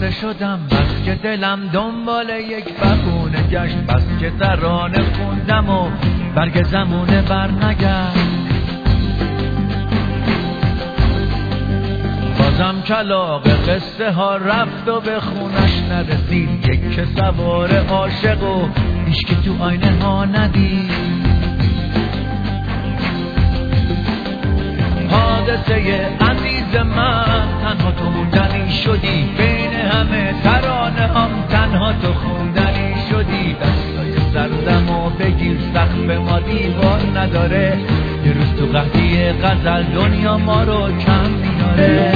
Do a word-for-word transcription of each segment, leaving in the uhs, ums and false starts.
خسته شدم بس که دلم دنبال یک بهونه گشت، بس که ترانه خوندم و برگ زمونه بر نگشت. بازم کلاغ قصه ها رفت و به خونش نرسید، یک که سوار عاشق و هیچ که تو آینه ها ندید. حادثه عزیز من تنها تو موندنی شدی، بین همه ترانه هم تنها تو خوندنی شدی. دستای سردم و بگیر سقف ما دیوار نداره، یه روز تو قحطی غزل دنیا ما رو کم میاره.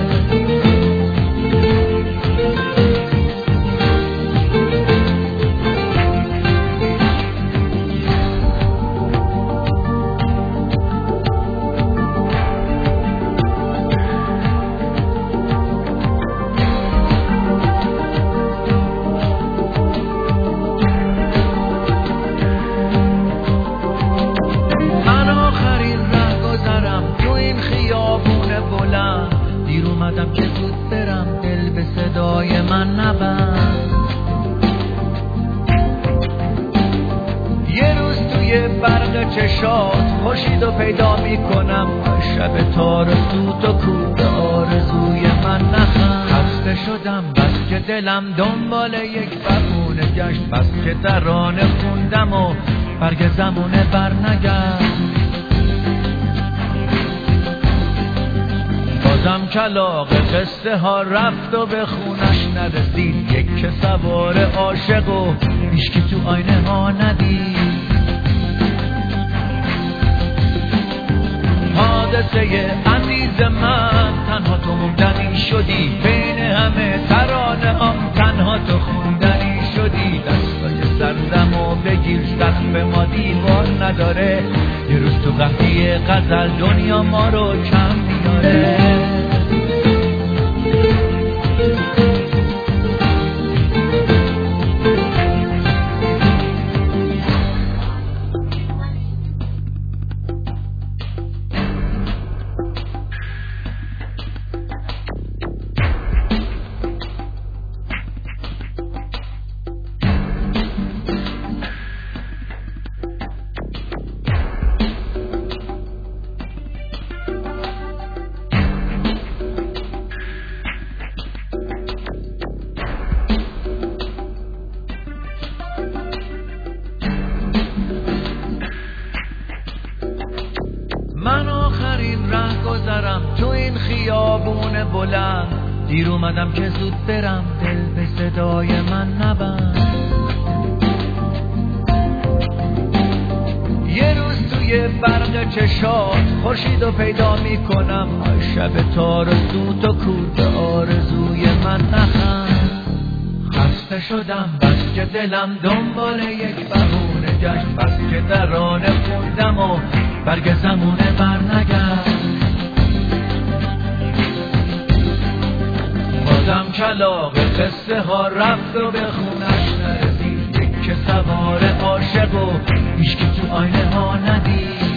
دیر اومدم که زود برم، دل به صدای من نبند. یه روز توی برق چشات خورشید و پیدا میکنم، شب تارسوت و کوه آرزوی من نخند. خسته شدم بس که دلم دنبال یک بهونه گشت، بس که ترانه خوندم و برگ زمونه بر نگشت. بازم کلاغ قصه ها رفت و به خونش نرسید، یک که سوار عاشق و هیچ که تو آینه ها ندید. حادثه عزیز من تنها تو موندنی شدی، بین همه ترانه هم تنها تو خوندنی شدی. دستای سردم و بگیر سقف ما دیوار نداره، یه روز تو قحطی غزل دنیا ما رو کم میاره. من آخرین ره گذرم تو این خیابون بلند، دیر اومدم که زود برم، دل به صدای من نبند. یه روز توی برق چشات خورشید و پیدا میکنم، شب تارسوت و کوه آرزوی من نخند. خسته شدم بس که دلم دنبال یک بهونه گشت، بس که ترانه خوندم و برگ زمونه بر نگشت. بازم کلاغ قصه ها رفت و به خونش نرسید، یک که سوار عاشق و هیچ که تو آینه ها ندید.